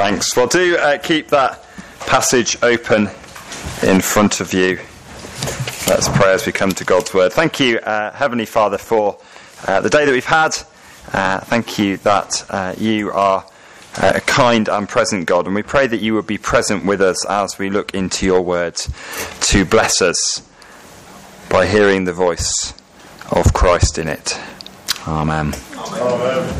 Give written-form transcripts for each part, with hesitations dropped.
Thanks. Well, do keep that passage open in front of you. Let's pray as we come to God's word. Thank you, Heavenly Father, for the day that we've had. Thank you that you are a kind and present God, and we pray that you would be present with us as we look into your word to bless us by hearing the voice of Christ in it. Amen. Amen.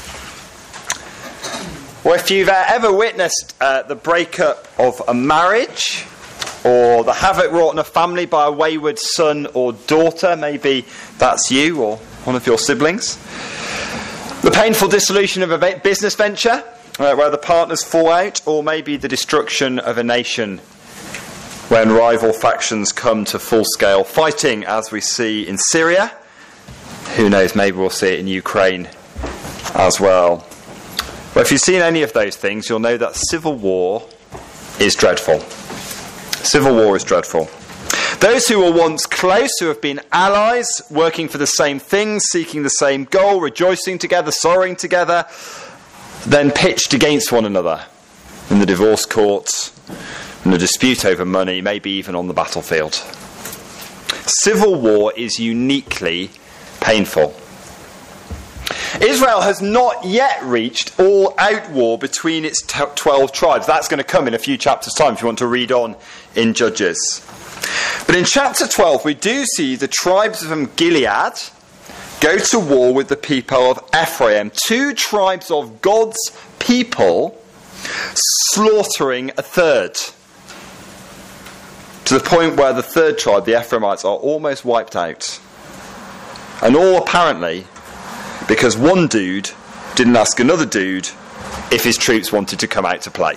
Well, if you've ever witnessed the breakup of a marriage, or the havoc wrought in a family by a wayward son or daughter, maybe that's you or one of your siblings, the painful dissolution of a business venture where the partners fall out, or maybe the destruction of a nation when rival factions come to full-scale fighting, as we see in Syria. Who knows, maybe we'll see it in Ukraine as well. Well, if you've seen any of those things, you'll know that civil war is dreadful. Civil war is dreadful. Those who were once close, who have been allies, working for the same things, seeking the same goal, rejoicing together, sorrowing together, then pitched against one another in the divorce courts, in a dispute over money, maybe even on the battlefield. Civil war is uniquely painful. Israel has not yet reached all-out war between its 12 tribes. That's going to come in a few chapters' time if you want to read on in Judges. But in chapter 12 we do see the tribes from Gilead go to war with the people of Ephraim. Two tribes of God's people slaughtering a third. To the point where the third tribe, the Ephraimites, are almost wiped out. And all apparently because one dude didn't ask another dude if his troops wanted to come out to play.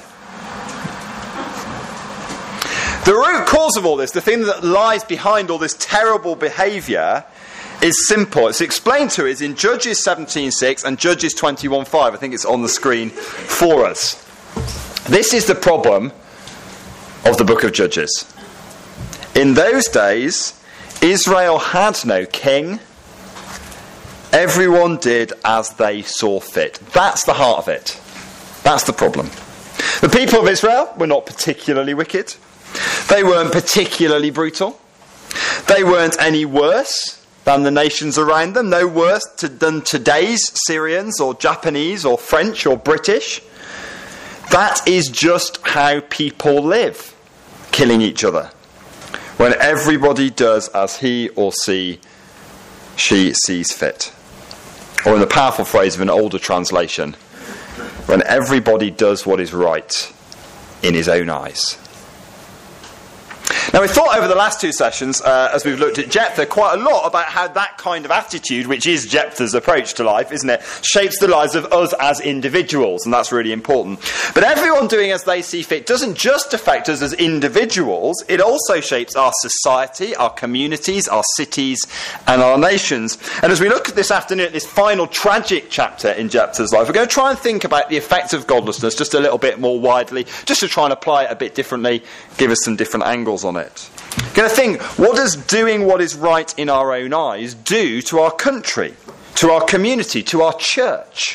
The root cause of all this, the thing that lies behind all this terrible behaviour, is simple. It's explained to us in Judges 17:6 and Judges 21:5. I think it's on the screen for us. This is the problem of the book of Judges. In those days, Israel had no king. Everyone did as they saw fit. That's the heart of it. That's the problem. The people of Israel were not particularly wicked. They weren't particularly brutal. They weren't any worse than the nations around them. No worse than today's Syrians or Japanese or French or British. That is just how people live, killing each other. When everybody does as he or she sees fit. Or in the powerful phrase of an older translation, when everybody does what is right in his own eyes. Now, we thought over the last two sessions, as we've looked at Jephthah, quite a lot about how that kind of attitude, which is Jephthah's approach to life, isn't it, shapes the lives of us as individuals, and that's really important. But everyone doing as they see fit doesn't just affect us as individuals, it also shapes our society, our communities, our cities, and our nations. And as we look at this afternoon at this final tragic chapter in Jephthah's life, we're going to try and think about the effects of godlessness just a little bit more widely, just to try and apply it a bit differently, give us some different angles on it. We're going to think, what does doing what is right in our own eyes do to our country, to our community, to our church?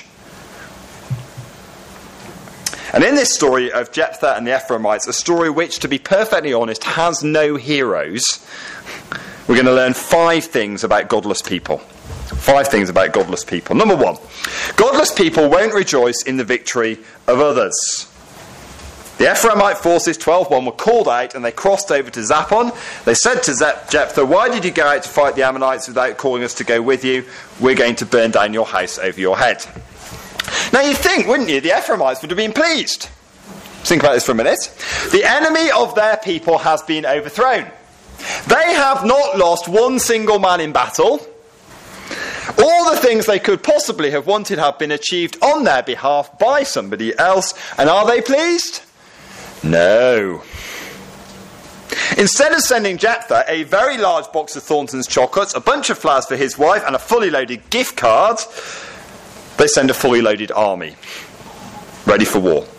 And in this story of Jephthah and the Ephraimites, a story which, to be perfectly honest, has no heroes, we're going to learn 5 things about godless people. 5 things about godless people. Number 1, godless people won't rejoice in the victory of others. The Ephraimite forces, 12:1, were called out and they crossed over to Zaphon. They said to Jephthah, "Why did you go out to fight the Ammonites without calling us to go with you? We're going to burn down your house over your head." Now you'd think, wouldn't you, the Ephraimites would have been pleased. Think about this for a minute. The enemy of their people has been overthrown. They have not lost one single man in battle. All the things they could possibly have wanted have been achieved on their behalf by somebody else. And are they pleased? No. Instead of sending Jephthah a very large box of Thornton's chocolates, a bunch of flowers for his wife, and a fully loaded gift card, they send a fully loaded army, ready for war.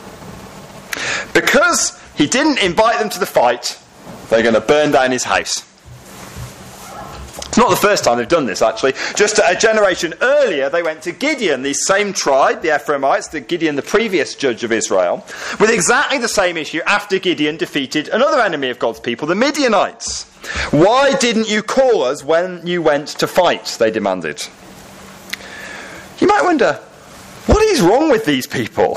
Because he didn't invite them to the fight, they're going to burn down his house. It's not the first time they've done this, actually. Just a generation earlier, they went to Gideon, the same tribe, the Ephraimites, Gideon, the previous judge of Israel, with exactly the same issue after Gideon defeated another enemy of God's people, the Midianites. Why didn't you call us when you went to fight? They demanded. You might wonder, what is wrong with these people?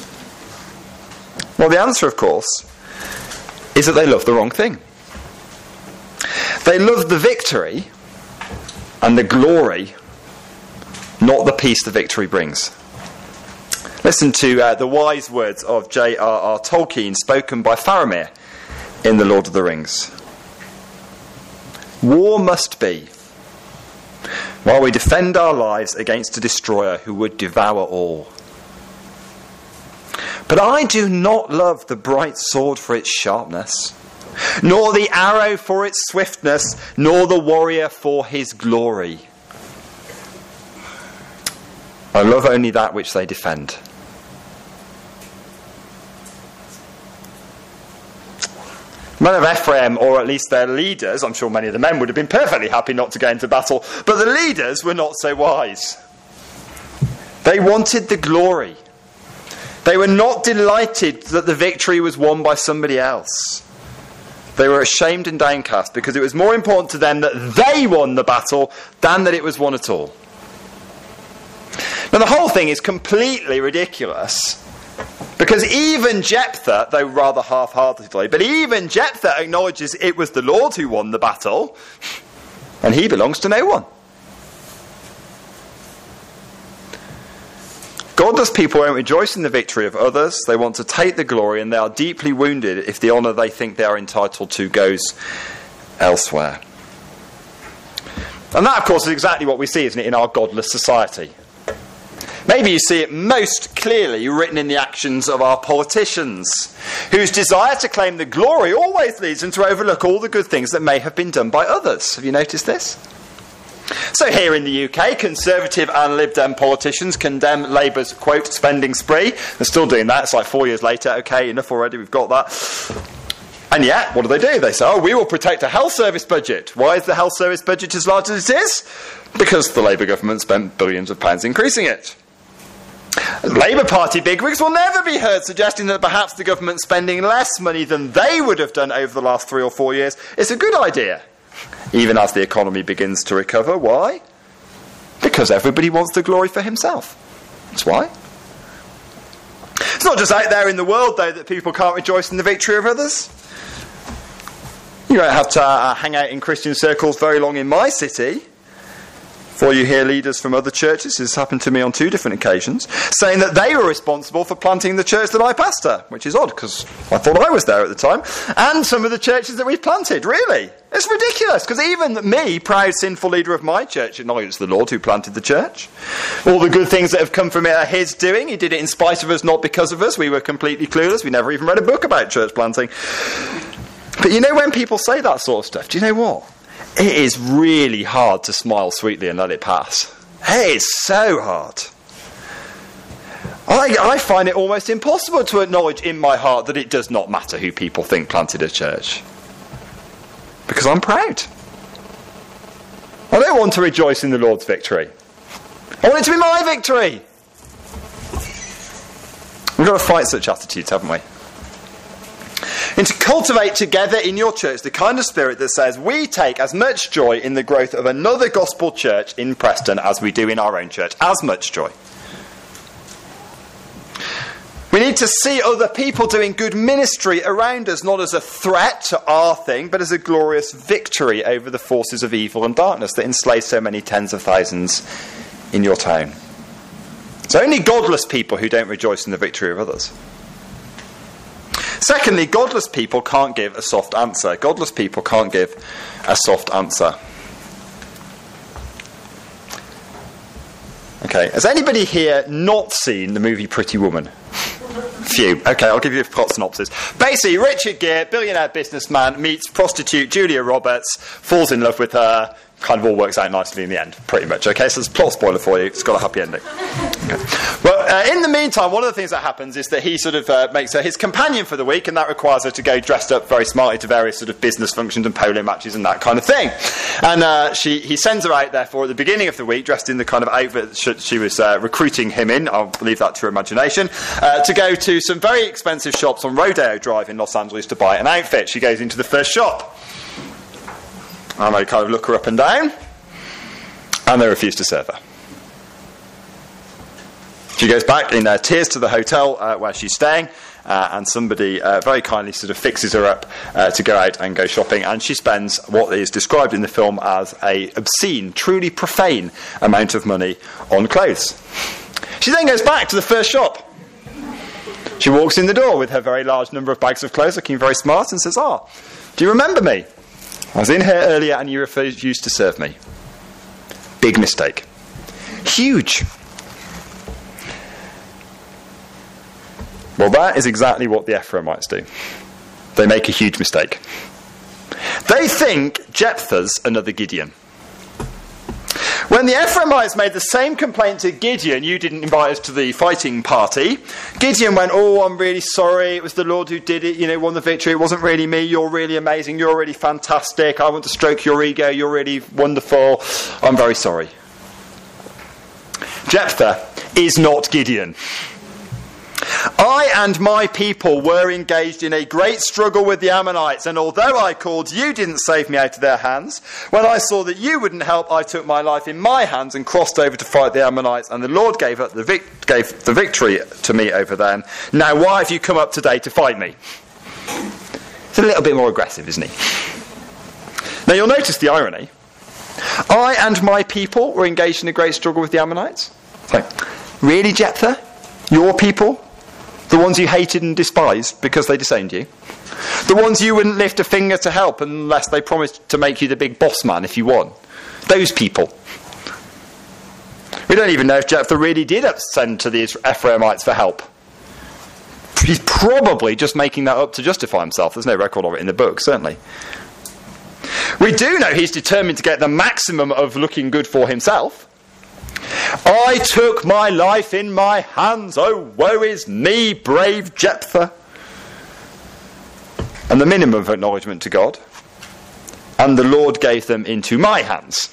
Well, the answer, of course, is that they love the wrong thing. They love the victory and the glory, not the peace the victory brings. Listen to the wise words of J.R.R. Tolkien, spoken by Faramir in The Lord of the Rings. War must be, while we defend our lives against a destroyer who would devour all. But I do not love the bright sword for its sharpness, nor the arrow for its swiftness, nor the warrior for his glory. I love only that which they defend. The men of Ephraim, or at least their leaders, I'm sure many of the men would have been perfectly happy not to go into battle, but the leaders were not so wise. They wanted the glory. They were not delighted that the victory was won by somebody else. They were ashamed and downcast because it was more important to them that they won the battle than that it was won at all. Now the whole thing is completely ridiculous because even Jephthah, though rather half-heartedly, but even Jephthah acknowledges it was the Lord who won the battle and he belongs to no one. Godless people won't rejoice in the victory of others. They want to take the glory, and they are deeply wounded if the honour they think they are entitled to goes elsewhere. And that, of course, is exactly what we see, isn't it, in our godless society. Maybe you see it most clearly written in the actions of our politicians, whose desire to claim the glory always leads them to overlook all the good things that may have been done by others. Have you noticed this? So here in the UK, Conservative and Lib Dem politicians condemn Labour's, quote, spending spree. They're still doing that. It's like 4 years later. OK, enough already. We've got that. And yet, what do? They say, oh, we will protect a health service budget. Why is the health service budget as large as it is? Because the Labour government spent billions of pounds increasing it. Labour Party bigwigs will never be heard suggesting that perhaps the government spending less money than they would have done over the last 3 or 4 years is a good idea, even as the economy begins to recover. Why? Because everybody wants the glory for himself. That's why. It's not just out there in the world, though, that people can't rejoice in the victory of others. You don't have to hang out in Christian circles very long in my city before you hear leaders from other churches, this happened to me on 2 different occasions, saying that they were responsible for planting the church that I pastor, which is odd because I thought I was there at the time, and some of the churches that we've planted. Really? It's ridiculous, because even me, proud sinful leader of my church, acknowledges the Lord who planted the church. All the good things that have come from it are his doing. He did it in spite of us, not because of us. We were completely clueless. We never even read a book about church planting. But you know, when people say that sort of stuff, do you know what? It is really hard to smile sweetly and let it pass. It is so hard. I find it almost impossible to acknowledge in my heart that it does not matter who people think planted a church. Because I'm proud. I don't want to rejoice in the Lord's victory. I want it to be my victory. We've got to fight such attitudes, haven't we? And to cultivate together in your church the kind of spirit that says we take as much joy in the growth of another gospel church in Preston as we do in our own church. As much joy. We need to see other people doing good ministry around us, not as a threat to our thing, but as a glorious victory over the forces of evil and darkness that enslave so many tens of thousands in your town. It's only godless people who don't rejoice in the victory of others. Secondly, godless people can't give a soft answer. Godless people can't give a soft answer. Okay, has anybody here not seen the movie Pretty Woman? Few. Okay, I'll give you a plot synopsis. Basically, Richard Gere, billionaire businessman, meets prostitute Julia Roberts, falls in love with her, kind of all works out nicely in the end, pretty much. Okay, so it's a plot spoiler for you. It's got a happy ending. Okay. Well, in the meantime, one of the things that happens is that he sort of makes her his companion for the week, and that requires her to go dressed up very smartly to various sort of business functions and polo matches and that kind of thing. And he sends her out, therefore, at the beginning of the week, dressed in the kind of outfit that she was recruiting him in, I'll leave that to her imagination, to go to some very expensive shops on Rodeo Drive in Los Angeles to buy an outfit. She goes into the first shop, and they kind of look her up and down, and they refuse to serve her. She goes back in tears to the hotel where she's staying, and somebody very kindly sort of fixes her up to go out and go shopping, and she spends what is described in the film as a obscene, truly profane amount of money on clothes. She then goes back to the first shop. She walks in the door with her very large number of bags of clothes, looking very smart, and says, do you remember me? I was in here earlier and you refused to serve me. Big mistake. Huge. Well, that is exactly what the Ephraimites do. They make a huge mistake. They think Jephthah's another Gideon. When the Ephraimites made the same complaint to Gideon, you didn't invite us to the fighting party, Gideon went, I'm really sorry, it was the Lord who did it, won the victory, it wasn't really me, you're really amazing, you're really fantastic, I want to stroke your ego, you're really wonderful, I'm very sorry. Jephthah is not Gideon. I and my people were engaged in a great struggle with the Ammonites, and although I called, you didn't save me out of their hands. When I saw that you wouldn't help, I took my life in my hands and crossed over to fight the Ammonites, and the Lord gave the victory to me over them. Now why have you come up today to fight me? It's a little bit more aggressive, isn't he? Now you'll notice the irony. I and my people were engaged in a great struggle with the Ammonites. Really, Jephthah? Your people? The ones you hated and despised because they disowned you? The ones you wouldn't lift a finger to help unless they promised to make you the big boss man if you won? Those people. We don't even know if Jephthah really did send to the Ephraimites for help. He's probably just making that up to justify himself. There's no record of it in the book, certainly. We do know he's determined to get the maximum of looking good for himself. I took my life in my hands, oh woe is me, brave Jephthah. And the minimum of acknowledgement to God. And the Lord gave them into my hands.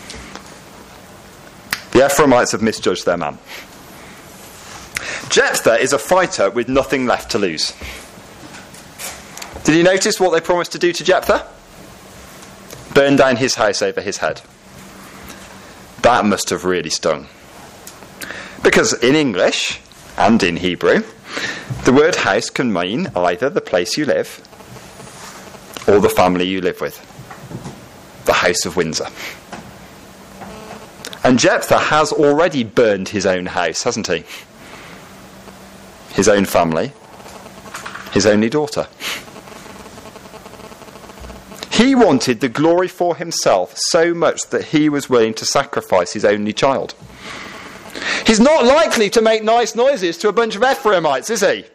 The Ephraimites have misjudged their man. Jephthah is a fighter with nothing left to lose. Did you notice what they promised to do to Jephthah? Burn down his house over his head. That must have really stung. Because in English, and in Hebrew, the word house can mean either the place you live, or the family you live with. The House of Windsor. And Jephthah has already burned his own house, hasn't he? His own family. His only daughter. He wanted the glory for himself so much that he was willing to sacrifice his only child. He's not likely to make nice noises to a bunch of Ephraimites, is he?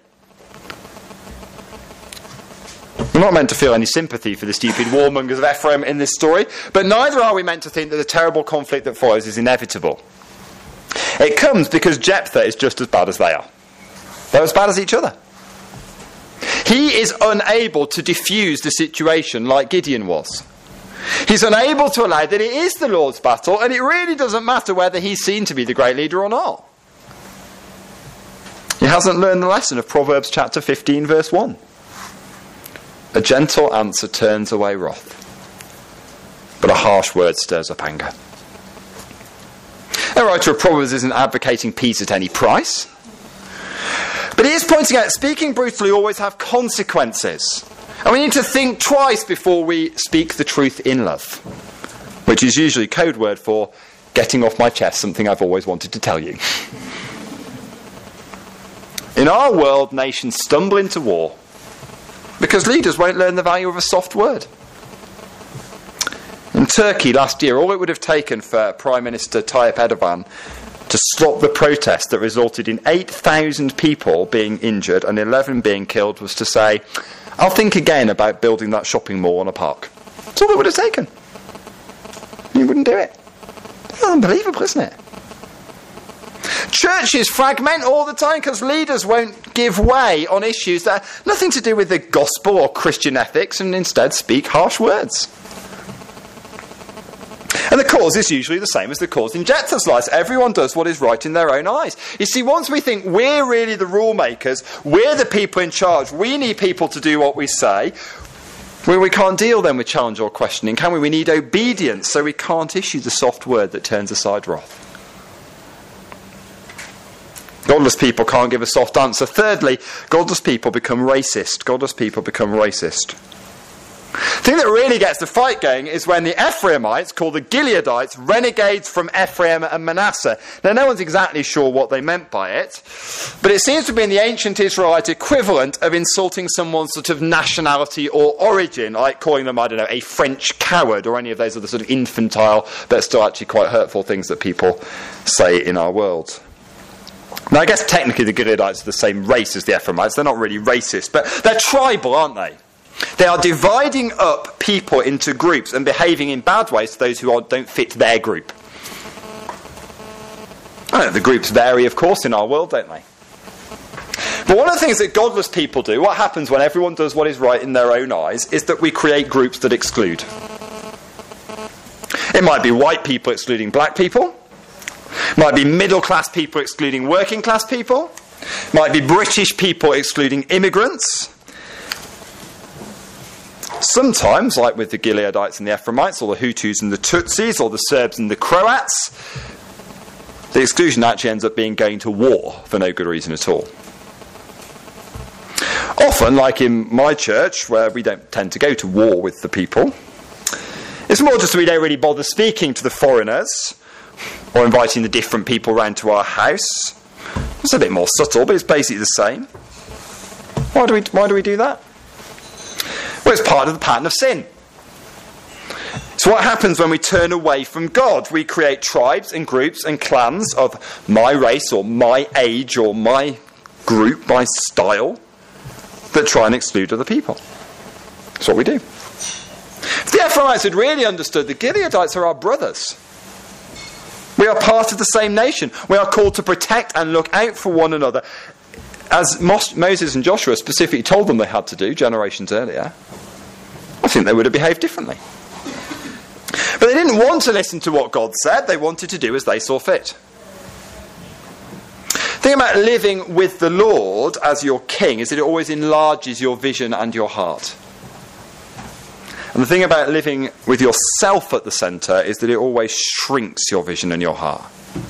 We're not meant to feel any sympathy for the stupid warmongers of Ephraim in this story, but neither are we meant to think that the terrible conflict that follows is inevitable. It comes because Jephthah is just as bad as they are. They're as bad as each other. He is unable to diffuse the situation like Gideon was. He's unable to allow that it is the Lord's battle, and it really doesn't matter whether he's seen to be the great leader or not. He hasn't learned the lesson of Proverbs chapter 15 verse 1. A gentle answer turns away wrath, but a harsh word stirs up anger. The writer of Proverbs isn't advocating peace at any price. But he is pointing out speaking brutally always have consequences. And we need to think twice before we speak the truth in love. Which is usually code word for getting off my chest something I've always wanted to tell you. In our world, nations stumble into war because leaders won't learn the value of a soft word. In Turkey last year, all it would have taken for Prime Minister Tayyip Erdogan to stop the protest that resulted in 8,000 people being injured and 11 being killed was to say, I'll think again about building that shopping mall on a park. That's all it would have taken. He wouldn't do it. It's unbelievable, isn't it? Churches fragment all the time because leaders won't give way on issues that have nothing to do with the gospel or Christian ethics and instead speak harsh words. And the cause is usually the same as the cause in Jephthah's life. Everyone does what is right in their own eyes. You see, once we think we're really the rule makers, we're the people in charge, we need people to do what we say, we can't deal then with challenge or questioning, can we? We need obedience, so we can't issue the soft word that turns aside wrath. Godless people can't give a soft answer. Thirdly, godless people become racist. Godless people become racist. The thing that really gets the fight going is when the Ephraimites, called the Gileadites, renegades from Ephraim and Manasseh. Now, no one's exactly sure what they meant by it, but it seems to be in the ancient Israelite equivalent of insulting someone's sort of nationality or origin, like calling them, I don't know, a French coward or any of those other sort of infantile, but still actually quite hurtful things that people say in our world. Now, I guess technically the Gileadites are the same race as the Ephraimites. They're not really racist, but they're tribal, aren't they? They are dividing up people into groups and behaving in bad ways to those who don't fit their group. I know the groups vary, of course, in our world, don't they? But one of the things that godless people do, what happens when everyone does what is right in their own eyes, is that we create groups that exclude. It might be white people excluding black people. It might be middle-class people excluding working-class people. It might be British people excluding immigrants. Sometimes, like with the Gileadites and the Ephraimites, or the Hutus and the Tutsis, or the Serbs and the Croats, the exclusion actually ends up being going to war for no good reason at all. Often, like in my church, where we don't tend to go to war with the people, it's more just that we don't really bother speaking to the foreigners, or inviting the different people round to our house. It's a bit more subtle, but it's basically the same. Why do we do that? Well, it's part of the pattern of sin. So what happens when we turn away from God? We create tribes and groups and clans of my race or my age or my group, my style, that try and exclude other people. That's what we do. If the Ephraimites had really understood, the Gileadites are our brothers. We are part of the same nation. We are called to protect and look out for one another, as Moses and Joshua specifically told them they had to do generations earlier. I think they would have behaved differently. But they didn't want to listen to what God said. They wanted to do as they saw fit. The thing about living with the Lord as your king is that it always enlarges your vision and your heart. And the thing about living with yourself at the centre is that it always shrinks your vision and your heart.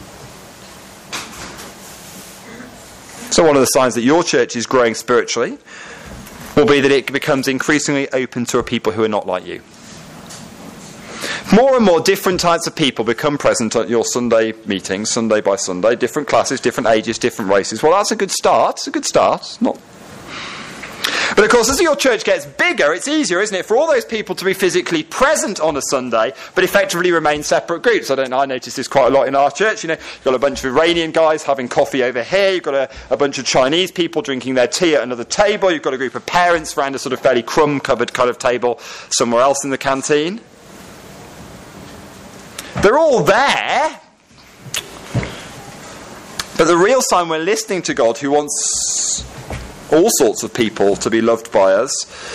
So one of the signs that your church is growing spiritually will be that it becomes increasingly open to a people who are not like you. More and more different types of people become present at your Sunday meetings, Sunday by Sunday, different classes, different ages, different races. Well, that's a good start. It's a good start. But of course, as your church gets bigger, it's easier, isn't it, for all those people to be physically present on a Sunday, but effectively remain separate groups. I notice this quite a lot in our church. You know, you've got a bunch of Iranian guys having coffee over here. You've got a bunch of Chinese people drinking their tea at another table. You've got a group of parents around a sort of fairly crumb-covered kind of table somewhere else in the canteen. They're all there. But the real sign we're listening to God, who wants all sorts of people to be loved by us,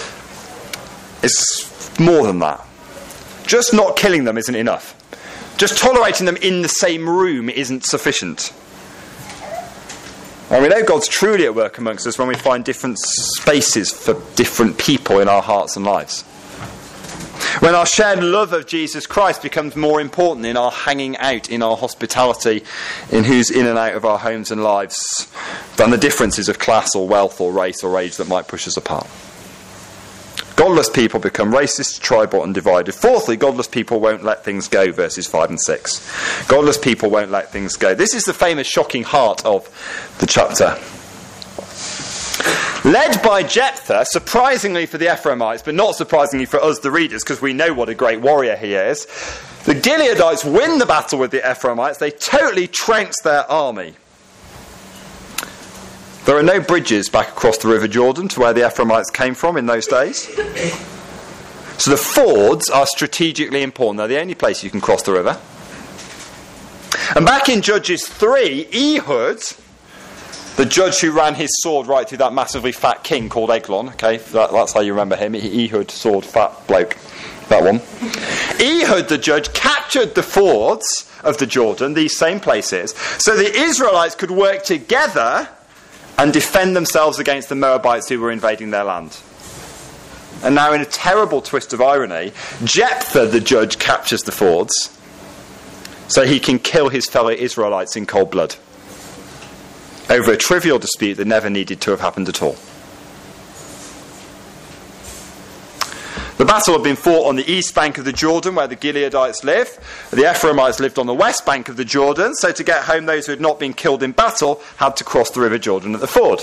is more than that. Just not killing them isn't enough. Just tolerating them in the same room isn't sufficient. And we know God's truly at work amongst us when we find different spaces for different people in our hearts and lives. When our shared love of Jesus Christ becomes more important in our hanging out, in our hospitality, in who's in and out of our homes and lives, than the differences of class or wealth or race or age that might push us apart. Godless people become racist, tribal and divided. Fourthly, godless people won't let things go, verses 5 and 6. Godless people won't let things go. This is the famous shocking heart of the chapter. Led by Jephthah, surprisingly for the Ephraimites, but not surprisingly for us, the readers, because we know what a great warrior he is, the Gileadites win the battle with the Ephraimites. They totally trounced their army. There are no bridges back across the River Jordan to where the Ephraimites came from in those days. So the fords are strategically important. They're the only place you can cross the river. And back in Judges 3, Ehud, the judge who ran his sword right through that massively fat king called Eglon, okay, that's how you remember him, Ehud, sword, fat bloke, that one. Ehud, the judge, captured the fords of the Jordan, these same places, so the Israelites could work together and defend themselves against the Moabites who were invading their land. And now, in a terrible twist of irony, Jephthah, the judge, captures the fords so he can kill his fellow Israelites in cold blood over a trivial dispute that never needed to have happened at all. The battle had been fought on the east bank of the Jordan, where the Gileadites live. The Ephraimites lived on the west bank of the Jordan, so to get home, those who had not been killed in battle had to cross the river Jordan at the ford.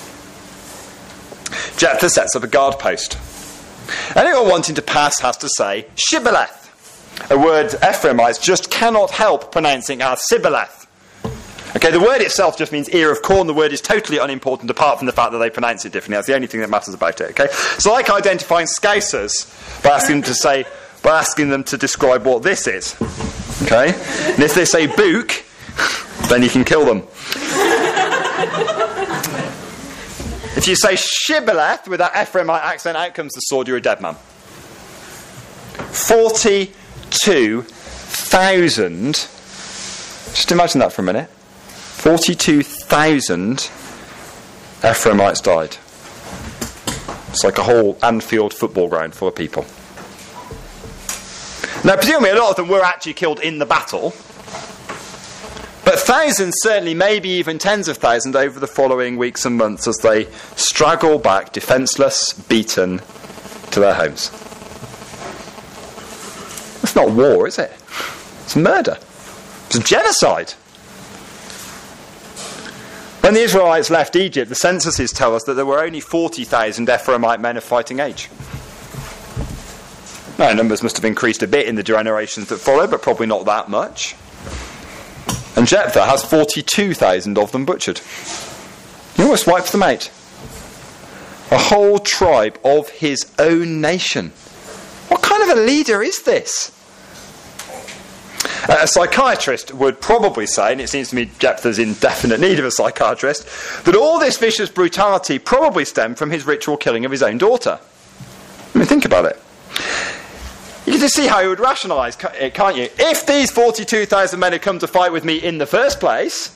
Jephthah sets up a guard post. Anyone wanting to pass has to say Shibboleth, a word Ephraimites just cannot help pronouncing as Sibboleth. Okay, the word itself just means ear of corn. The word is totally unimportant apart from the fact that they pronounce it differently. That's the only thing that matters about it. Okay, so like identifying Scousers by asking them to describe what this is. Okay, and if they say book, then you can kill them. If you say Shibboleth with that Ephraimite accent, out comes the sword. You're a dead man. 42,000. Just imagine that for a minute. 42,000 Ephraimites died. It's like a whole Anfield football ground full of people. Now, presumably a lot of them were actually killed in the battle, but thousands, certainly maybe even tens of thousands over the following weeks and months as they straggle back, defenceless, beaten, to their homes. It's not war, is it? It's murder. It's genocide. When the Israelites left Egypt, the censuses tell us that there were only 40,000 Ephraimite men of fighting age. Now, numbers must have increased a bit in the generations that followed, but probably not that much. And Jephthah has 42,000 of them butchered. He almost wipes them out. A whole tribe of his own nation. What kind of a leader is this? A psychiatrist would probably say, and it seems to me Jephthah's in definite need of a psychiatrist, that all this vicious brutality probably stemmed from his ritual killing of his own daughter. I mean, think about it. You can just see how he would rationalise it, can't you? If these 42,000 men had come to fight with me in the first place,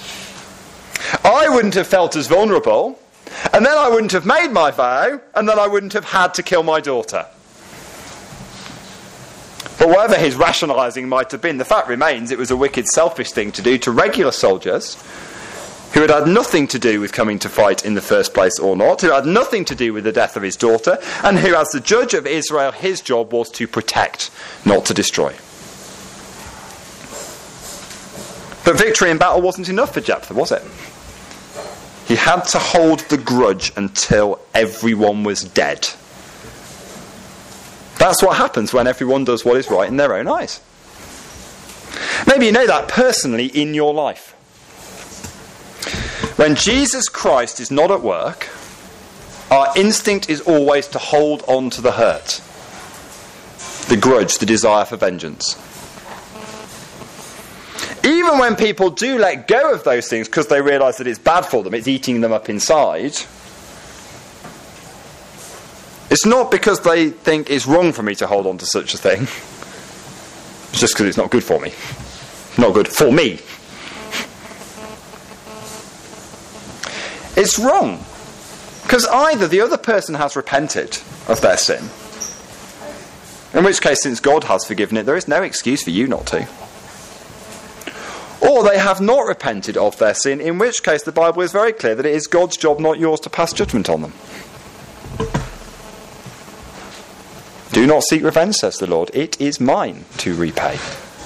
I wouldn't have felt as vulnerable, and then I wouldn't have made my vow, and then I wouldn't have had to kill my daughter. But whatever his rationalising might have been, the fact remains it was a wicked, selfish thing to do to regular soldiers who had had nothing to do with coming to fight in the first place or not, who had nothing to do with the death of his daughter, and who, as the judge of Israel, his job was to protect, not to destroy. But victory in battle wasn't enough for Jephthah, was it? He had to hold the grudge until everyone was dead. That's what happens when everyone does what is right in their own eyes. Maybe you know that personally in your life. When Jesus Christ is not at work, our instinct is always to hold on to the hurt, the grudge, the desire for vengeance. Even when people do let go of those things because they realise that it's bad for them, it's eating them up inside, it's not because they think it's wrong for me to hold on to such a thing. It's just because it's not good for me. Not good for me. It's wrong. Because either the other person has repented of their sin, in which case, since God has forgiven it, there is no excuse for you not to. Or they have not repented of their sin, in which case the Bible is very clear that it is God's job, not yours, to pass judgment on them. Do not seek revenge, says the Lord. It is mine to repay.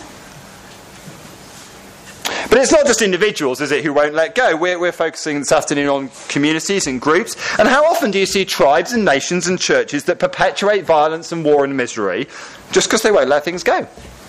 But it's not just individuals, is it, who won't let go? We're focusing this afternoon on communities and groups. And how often do you see tribes and nations and churches that perpetuate violence and war and misery just because they won't let things go?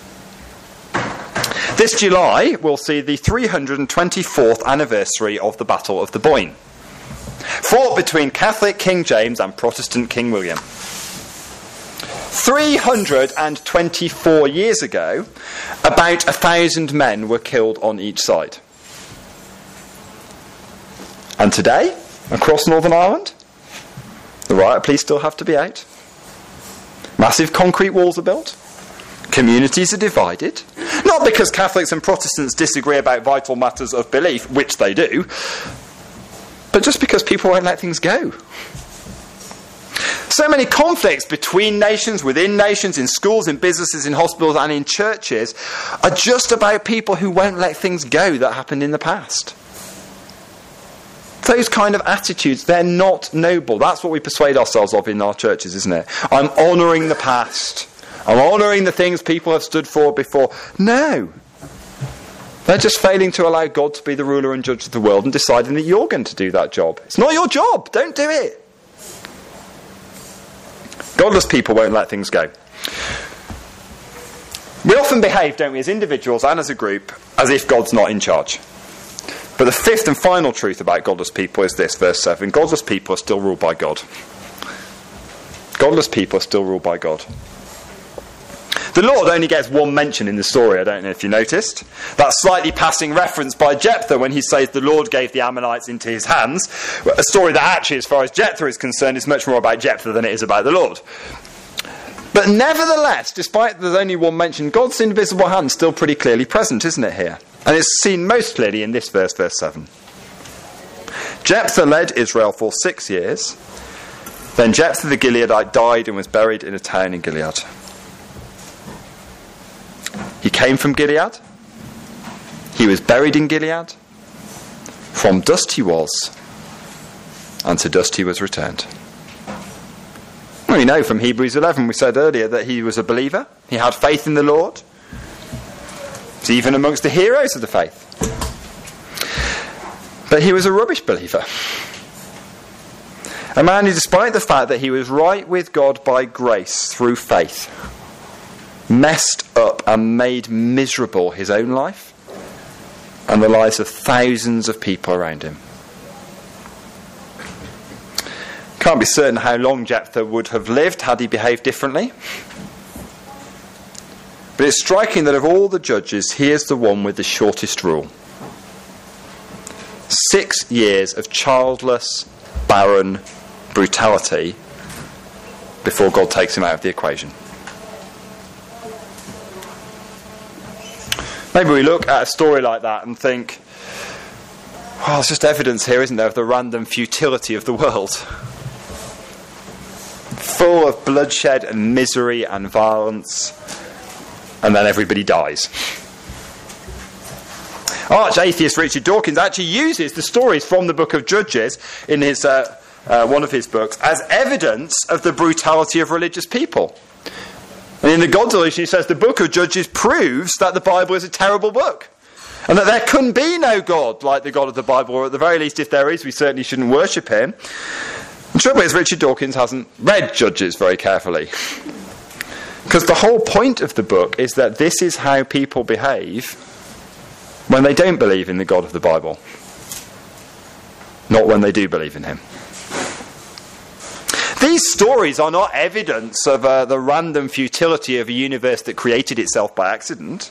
This July, we'll see the 324th anniversary of the Battle of the Boyne, fought between Catholic King James and Protestant King William. 324 years ago, about 1,000 men were killed on each side. And today, across Northern Ireland, the riot police still have to be out. Massive concrete walls are built. Communities are divided. Not because Catholics and Protestants disagree about vital matters of belief, which they do, but just because people won't let things go. So many conflicts between nations, within nations, in schools, in businesses, in hospitals and in churches are just about people who won't let things go that happened in the past. Those kind of attitudes, they're not noble. That's what we persuade ourselves of in our churches, isn't it? I'm honouring the past. I'm honouring the things people have stood for before. No. They're just failing to allow God to be the ruler and judge of the world and deciding that you're going to do that job. It's not your job. Don't do it. Godless people won't let things go. We often behave, don't we, as individuals and as a group, as if God's not in charge. But the fifth and final truth about godless people is this, verse 7. Godless people are still ruled by God. Godless people are still ruled by God. The Lord only gets one mention in the story, I don't know if you noticed. That slightly passing reference by Jephthah when he says the Lord gave the Ammonites into his hands. A story that actually, as far as Jephthah is concerned, is much more about Jephthah than it is about the Lord. But nevertheless, despite there's only one mention, God's invisible hand is still pretty clearly present, isn't it, here? And it's seen most clearly in this verse, verse 7. Jephthah led Israel for 6 years. Then Jephthah the Gileadite died and was buried in a town in Gilead. He came from Gilead. He was buried in Gilead. From dust he was, and to dust he was returned. Well, we know from Hebrews 11, we said earlier, that he was a believer. He had faith in the Lord. He's even amongst the heroes of the faith. But he was a rubbish believer. A man who, despite the fact that he was right with God by grace through faith, messed up and made miserable his own life and the lives of thousands of people around him. Can't be certain how long Jephthah would have lived had he behaved differently. But it's striking that of all the judges, he is the one with the shortest rule. 6 years of childless, barren brutality before God takes him out of the equation. Maybe we look at a story like that and think, well, there's just evidence here, isn't there, of the random futility of the world. Full of bloodshed and misery and violence, and then everybody dies. Arch-atheist Richard Dawkins actually uses the stories from the book of Judges in his one of his books as evidence of the brutality of religious people. And in the God Delusion he says the book of Judges proves that the Bible is a terrible book, and that there can be no God like the God of the Bible, or at the very least if there is, we certainly shouldn't worship him. The trouble is Richard Dawkins hasn't read Judges very carefully. Because the whole point of the book is that this is how people behave when they don't believe in the God of the Bible. Not when they do believe in him. These stories are not evidence of the random futility of a universe that created itself by accident.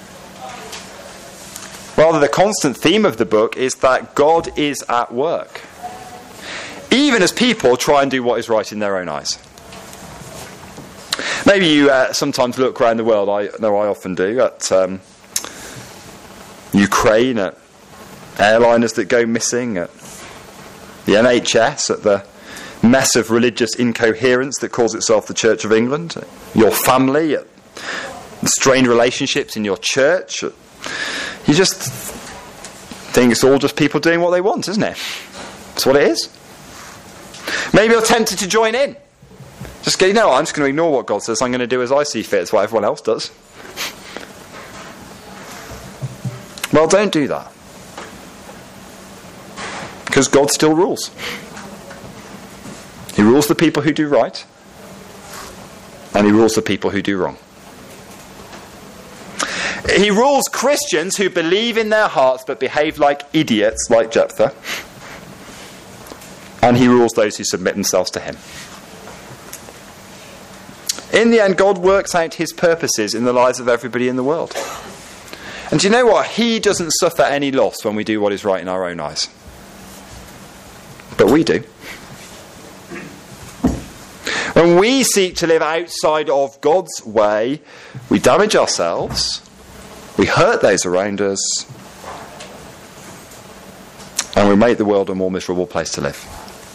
Rather, the constant theme of the book is that God is at work, even as people try and do what is right in their own eyes. Maybe you sometimes look around the world, I know I often do, at Ukraine, at airliners that go missing, at the NHS, at the mess of religious incoherence that calls itself the Church of England, at your family, at the strained relationships in your church. You just think it's all just people doing what they want, isn't it? That's what it is. Maybe you're tempted to join in. Just go, I'm just going to ignore what God says. I'm going to do as I see fit. It's what everyone else does. Well, don't do that. Because God still rules. He rules the people who do right, and he rules the people who do wrong. He rules Christians who believe in their hearts but behave like idiots, like Jephthah. And he rules those who submit themselves to him. In the end, God works out his purposes in the lives of everybody in the world. And do you know what? He doesn't suffer any loss when we do what is right in our own eyes. But we do. When we seek to live outside of God's way, we damage ourselves, we hurt those around us, and we make the world a more miserable place to live.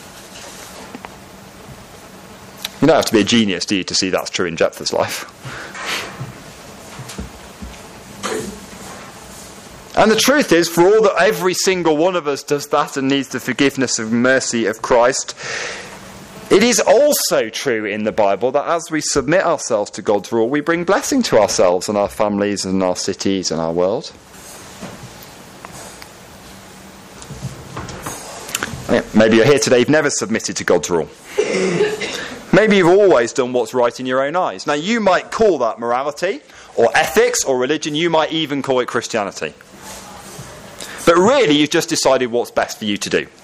You don't have to be a genius, do you, to see that's true in Jephthah's life. And the truth is, for all that every single one of us does that and needs the forgiveness and mercy of Christ, it is also true in the Bible that as we submit ourselves to God's rule, we bring blessing to ourselves and our families and our cities and our world. Maybe you're here today, you've never submitted to God's rule. Maybe you've always done what's right in your own eyes. Now, you might call that morality or ethics or religion. You might even call it Christianity. But really, you've just decided what's best for you to do.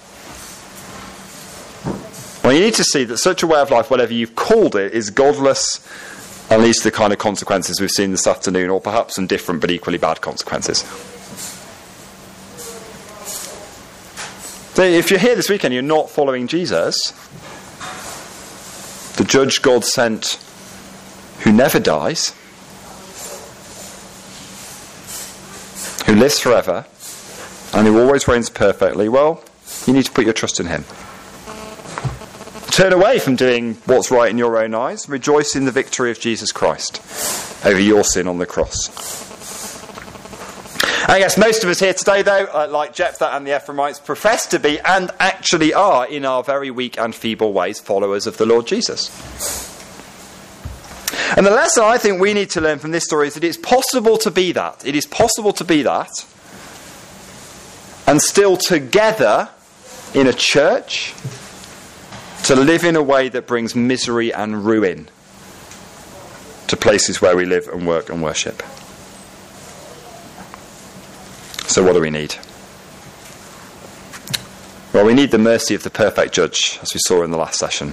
Well, you need to see that such a way of life, whatever you've called it, is godless and leads to the kind of consequences we've seen this afternoon, or perhaps some different but equally bad consequences. So if you're here this weekend, you're not following Jesus, the judge God sent who never dies, who lives forever, and who always reigns perfectly, well, you need to put your trust in him. Turn away from doing what's right in your own eyes. Rejoice in the victory of Jesus Christ over your sin on the cross. I guess most of us here today, though, like Jephthah and the Ephraimites, profess to be and actually are, in our very weak and feeble ways, followers of the Lord Jesus. And the lesson I think we need to learn from this story is that it's possible to be that. It is possible to be that and still together in a church to live in a way that brings misery and ruin to places where we live and work and worship. So what do we need? Well, we need the mercy of the perfect judge, as we saw in the last session.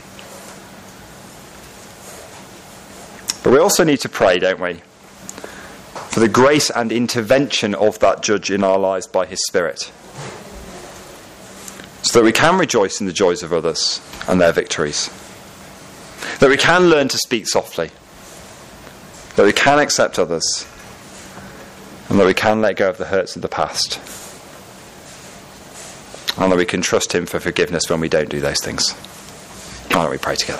But we also need to pray, don't we, for the grace and intervention of that judge in our lives by his Spirit, so that we can rejoice in the joys of others and their victories, that we can learn to speak softly, that we can accept others, and that we can let go of the hurts of the past, and that we can trust him for forgiveness when we don't do those things. Why don't we pray together?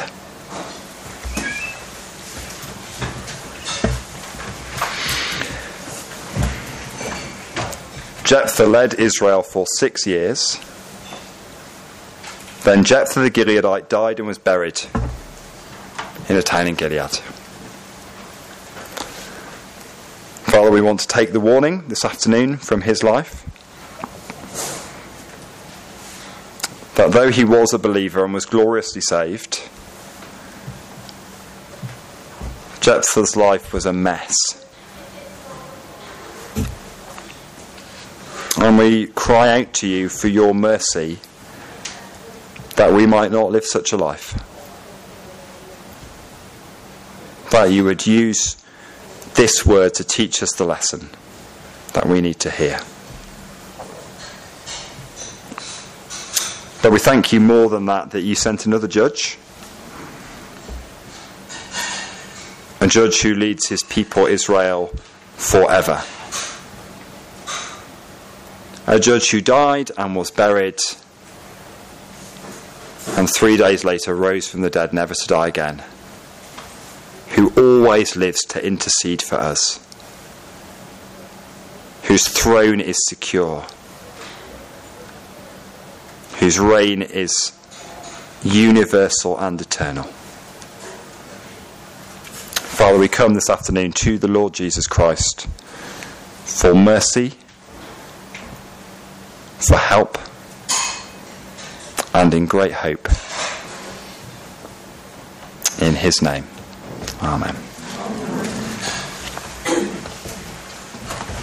Jephthah led Israel for 6 years. Then Jephthah the Gileadite died and was buried in a town in Gilead. Father, we want to take the warning this afternoon from his life, that though he was a believer and was gloriously saved, Jephthah's life was a mess. And we cry out to you for your mercy, that we might not live such a life. That you would use this word to teach us the lesson that we need to hear. But we thank you more than that you sent another judge. A judge who leads his people Israel forever. A judge who died and was buried, and 3 days later rose from the dead, never to die again. Who always lives to intercede for us. Whose throne is secure. Whose reign is universal and eternal. Father, we come this afternoon to the Lord Jesus Christ for mercy, for help, and in great hope. In his name. Amen.